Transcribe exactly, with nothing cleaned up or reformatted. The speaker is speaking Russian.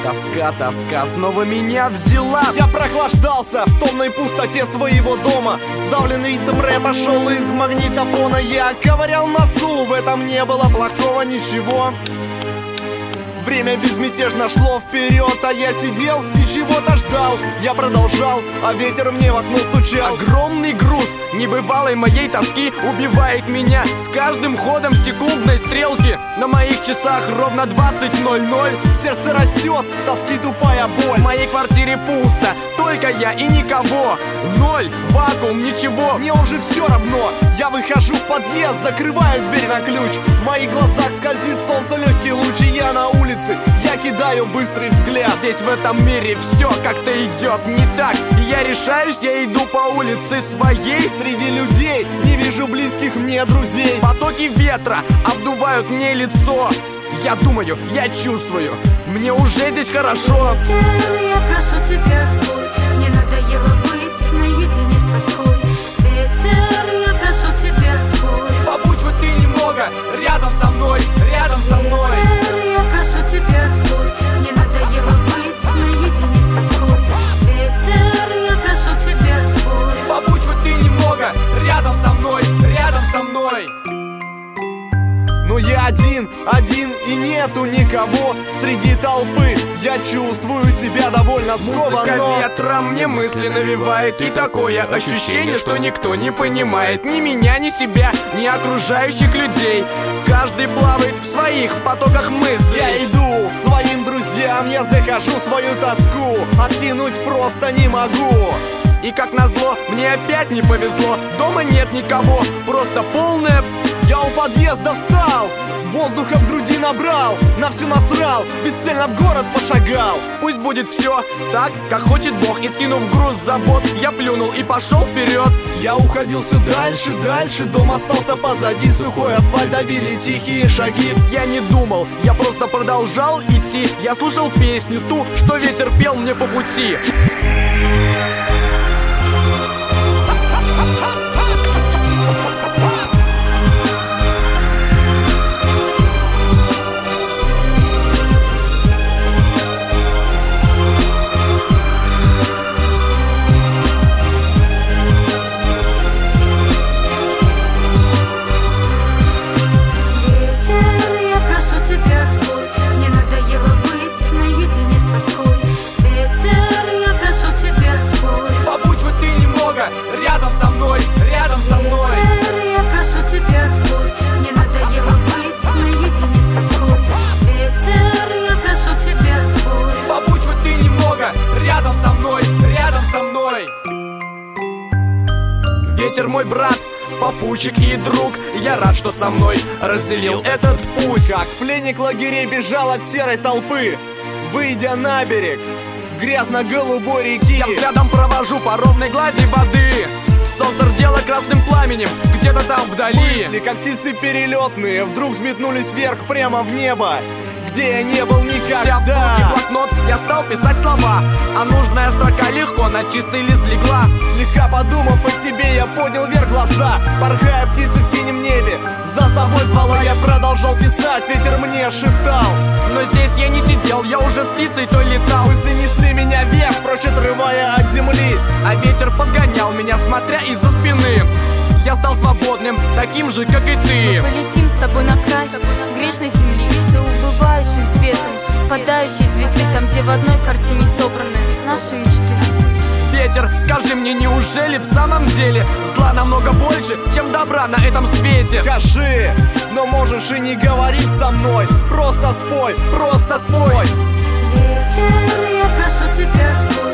Тоска, тоска снова меня взяла. Я прохлаждался в томной пустоте своего дома. Сдавленный ритм рэпа шел из магнитофона. Я ковырял носу, в этом не было плохого ничего. Время безмятежно шло вперед, а я сидел и чего-то ждал. Я продолжал, а ветер мне в окно стучал. Огромный груз небывалой моей тоски убивает меня с каждым ходом секундной стрелки. На моих часах ровно двадцать ноль ноль. Сердце растет, тоски тупая боль. В моей квартире пусто, только я и никого. Ноль, вакуум, ничего. Мне уже все равно. Я выхожу в подъезд, закрываю дверь на ключ. В моих глазах скользит солнце, легкий луч, и я на улице. Я кидаю быстрый взгляд. Здесь в этом мире все как-то идет не так. И я решаюсь, я иду по улице своей. Среди людей не вижу близких мне друзей. Потоки ветра обдувают мне лицо. Я думаю, я чувствую, мне уже здесь хорошо. Ветер, я прошу тебя, свой, мне надоело быть наедине с тоской. Ветер, я прошу тебя, свой, побудь хоть ты немного рядом со мной, рядом со мной. Ветер, я прошу тебя, свой, мне надоело быть наедине с тоской. Ветер, я прошу тебя, свой, побудь хоть ты немного рядом со мной, рядом со мной. Но я один, один и нету никого среди толпы. Я чувствую себя довольно скованно. Музыка ветром мне мысли навевает. И такое ощущение, что никто не понимает ни меня, ни себя, ни окружающих людей. Каждый плавает в своих потоках мыслей. Я иду к своим друзьям, я захожу свою тоску. Откинуть просто не могу. И как назло, мне опять не повезло. Дома нет никого, просто полная... Я у подъезда встал, воздуха в груди набрал, на все насрал, бесцельно в город пошагал. Пусть будет все так, как хочет Бог. И скинув груз забот, я плюнул и пошел вперед. Я уходил все дальше, дальше, дом остался позади. Сухой асфальт давили тихие шаги. Я не думал, я просто продолжал идти. Я слушал песню ту, что ветер пел мне по пути. Рядом со мной, рядом со мной. Ветер, я прошу тебя, свой, мне надоело быть наедине с тоской. Ветер, я прошу тебя, свой, побудь хоть ты немного рядом со мной, рядом со мной. Ветер мой брат, попутчик и друг. Я рад, что со мной разделил этот путь. Как пленник лагерей бежал от серой толпы, выйдя на берег грязно-голубой реки. Я взглядом провожу по ровной глади воды. Солнце рдело красным пламенем где-то там вдали. Мысли, как птицы перелетные, вдруг взметнулись вверх прямо в небо, где я не был никогда. Взяв в руки блокнот, я стал писать слова, а нужная строка легко на чистый лист легла. Слегка подумав о себе, я поднял вверх глаза. Порхая птицы в синем небе, за собой звала. Я продолжал писать, ветер мне шептал. Но здесь я не сидел, я уже с птицей той летал. Мысли несли меня вверх, прочь отрывая от земли. А ветер подгонял меня, смотря из-за спины. Я стал свободным, таким же, как и ты. Мы полетим с тобой на край грешной земли, все убывающим светом падающей звезды, там, где в одной картине собраны наши мечты. Ветер, скажи мне, неужели в самом деле зла намного больше, чем добра на этом свете? Скажи, но можешь и не говорить со мной. Просто спой, просто спой. Ветер, я прошу тебя, спой.